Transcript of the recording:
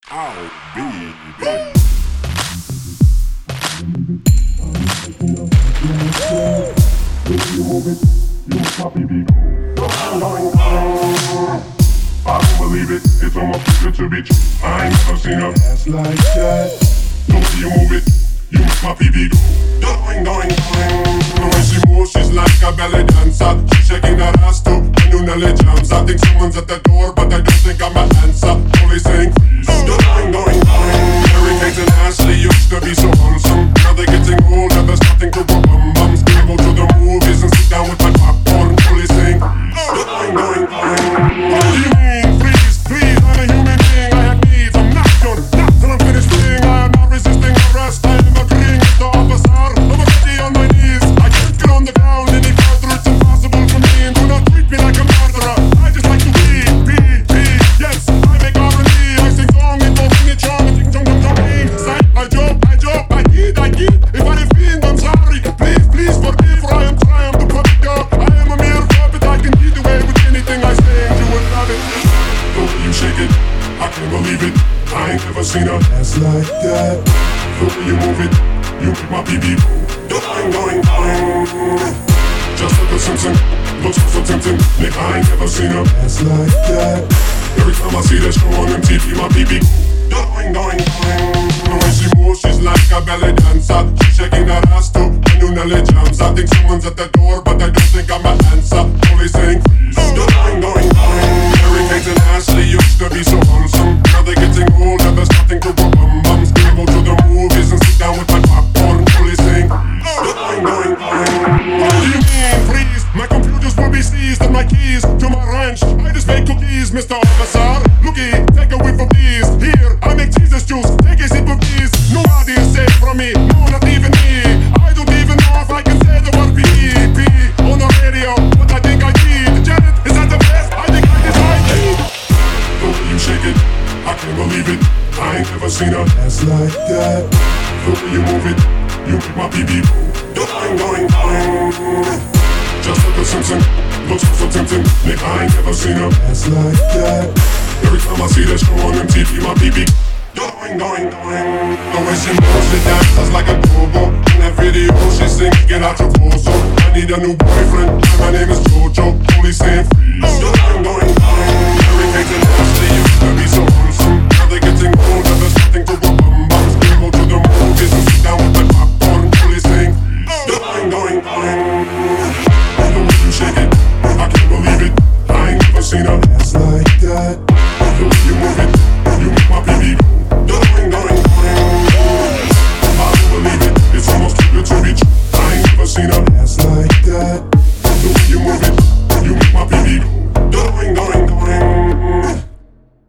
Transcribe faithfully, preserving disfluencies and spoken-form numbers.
Oh, baby. You move it, you make my baby go. I don't believe it, it's almost too good to be true. I ain't never seen a ass like that. The way you move it, you make my baby go. Going, going, going. The way she moves, she's like a belly dancer. She's shaking her ass too, and you nearly jumps. I think someone's at the door, but I don't think I'm an answer. Only saying freeze. Going, going, going. Mary Kate and Ashley used to be so handsome. Now they're getting older, they're starting to go bum bums. Gonna go to the movies and sit down with my popcorn. Only saying freeze. Going, going, going. What do you mean, freeze, please? I'm a human being, I have needs. I'm not done, not till I'm finished being. I am not resisting arrest. I am agreeing with the officer. I'm already on my knees. I can't get on the ground any further. It's impossible for me. And do not treat me like a murderer. I just like to be, be, be. Yes, I make R and B. I sing song and go sing it, charm and jump, jump, jumping. Say, I jump, I jump, I kid, I kid. If I offend, I'm sorry. Please, please forgive, for I am trying to put it up. I am a mere puppet. I can get away with anything I say, and you will love it. The way you shake it, I can't believe it. I ain't never seen a ass like that. The way you move it, you make my baby go. Going, going, going. Just like a Simpson, looks so tempting. Nick, I ain't never seen a ass like that. Every time I see that show on M T V, my baby go. Going, going, going. The way she moves, she's like a belly dancer. She's shaking her ass too, and you nearly jumps. I think someone's at the door, but I don't think I'm an answer. Only saying freeze. Going, going, going. Mary Kate and Ashley used to be so handsome. Now they're getting older, they're starting to go bum bums. Gonna go to the movies and sit down with my popcorn. Only saying freeze. Going, going, going. What do you mean, please? My computers will be seized and my keys to my ranch. I just make cookies, Mister Officer. Looky, take a whiff of these. Here, I make Jesus juice. Take a sip of these. Nobody is safe from me. No, not even me. I don't even know if I can say the word P P on the radio, but I think I did. Janet, is that the best? I think I decided. The way you shake it, I can't believe it. I ain't never seen a ass like that. The way you move it, you make my baby go. Going, going, going. Just like a Simpson, looks so tempting. Nick, I ain't never seen a ass like that. Every time I see that show on M T V, my baby going, going, going. The way she moves, she dances like a go-go. In that video, she sings, get out your torso. I need a new boyfriend, and my name is Jojo. Only saying freeze. Going, going, going. Mary Kate and Ashley used to be so handsome. Now they're getting older, they're starting to go bum bums. Gonna go to the movies and sit down with my popcorn. Only saying freeze. Going, going, going. The way you shake it, I can't believe it. I ain't never seen a ass like that. The way you move it, you make my baby go. Going, going, going. I don't believe it, it's almost too good to be true. I ain't never seen a